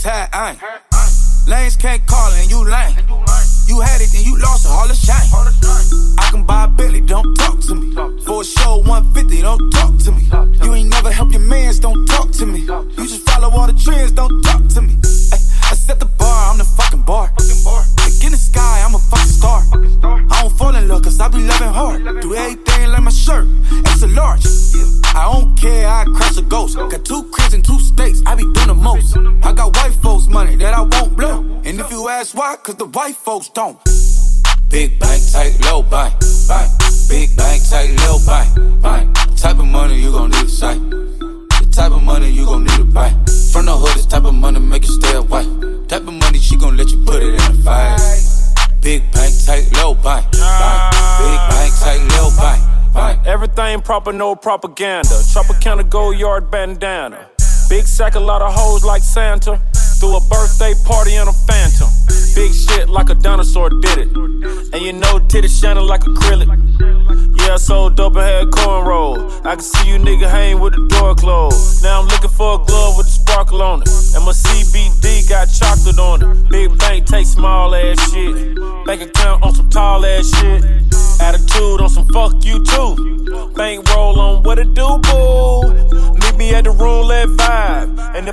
tag, ain't. Lanes can't call and you lame. You had it, then you lost it, all the shame. I can buy a Bentley, don't talk to me. For a show, 150, don't talk to me. You ain't never help your mans, don't talk to me. You just follow all the trends, don't talk to me. I set the bar, I'm the fucking bar. Like in the sky, I'm a fucking star. I don't fall in love, cause I be loving hard. Do everything like my shirt, extra large. I don't care, I crash a ghost. Got 2 cribs and 2 states, I be doing the most. I got white folks money that I won't blow. And if you ask why, cause the white folks don't. Big bank, tight, low bank, bank. Big bank, tight, low bank, bank. The type of money you gon' need to sight. The type of money you gon' need to buy. From the hood, this type of money make you stay away. Type of money she gon' let you put it in a fight. Big bank, tight, low bank, bank. Big bank, tight, low bank, bank. Everything proper, no propaganda. Tropicana, gold yard bandana. Big sack, a lot of hoes like Santa. Threw a birthday party in a phantom. Big shit like a dinosaur did it. And you know titties shining like acrylic. Yeah, I sold dope and had cornrows. I can see you nigga hang with the door closed. Now I'm looking for a glove with a sparkle on it. And my CBD got chocolate on it. Big bank take small ass shit. Bank account on some tall ass shit. Attitude on some fuck you too. Bank roll on what it do, boo. Meet me at the roulette